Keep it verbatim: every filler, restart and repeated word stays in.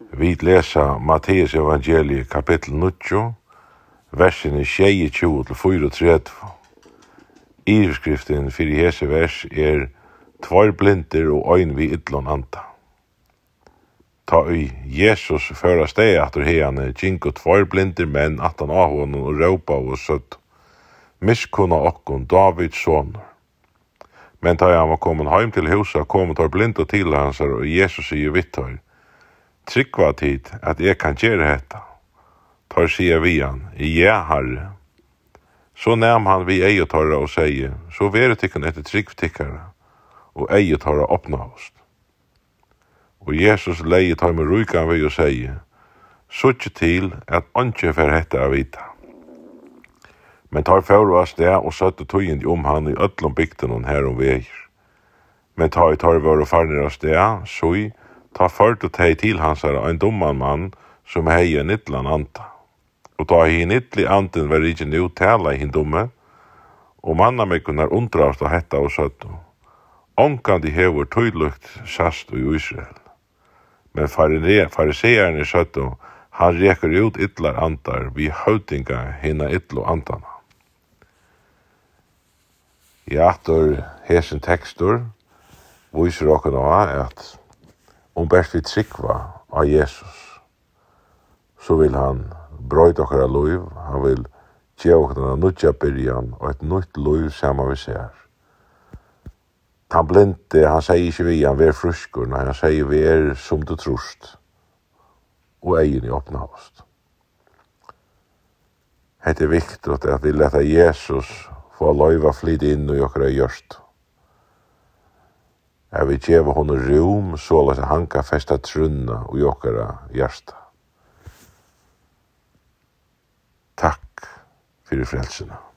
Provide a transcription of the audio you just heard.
Vi läsa Matteus evangeliet kapitel nio, versen tjugo til fyrogtretivu. Iverskriften for hese vers er tvær blinder og ein vi illon anda. Ta i Jesus føra steg atter heane, ginko tvær blinder menn at han av honom og råpa og søtt. Miskunna okkon Davids sonur. Men ta han var kommet heim til huset, kom tar blind til hans, og Jesus sier vittar. Tryggva tid at jeg kan gjøre hetta. Tar sier vi han, ja, Herre. Så nærm han vi eiotarra og sier, så vere tykken etter tryggvtikkare, og eiotarra åpna oss. Og Jesus leie tar med ruikan vi og sier, suttje til at åndsje for hetta av vita. Men tar fyrir oss det og søtte tøyende om han i ødlom bygden og her om veier. Men tar i tar våre farner oss det, så i ta ført og teg til hans her en domman mann som hei en ytlan anta. Og da hi en ytli anten var ikke nu tala i hin domme, og manna meg kunne undrast av hetta og søtte. Onkan de hever tøylukt sast i Israel. Men fariseerne søtte, han reker ut ytlar antar vi høytinga hina ytlo antana. I atter hesen tekstur viser okken av at om best vi tryggva av Jesus, så vil han brøyde okkara liv, han vil gjøre okkara nutja byrjan og et nytt liv saman vi ser. Han blinde, han sier ikke vi han ver fruskur, nei, han sier vi er som du trost, og egen i åpna oss. Det er viktig at vi leta Jesus få løyva flyt inn i okkara gjørst. Jeg vil gjeva hon rom, så at han kan festa trunna i okkara hjärsta. Takk fyrir frelsina.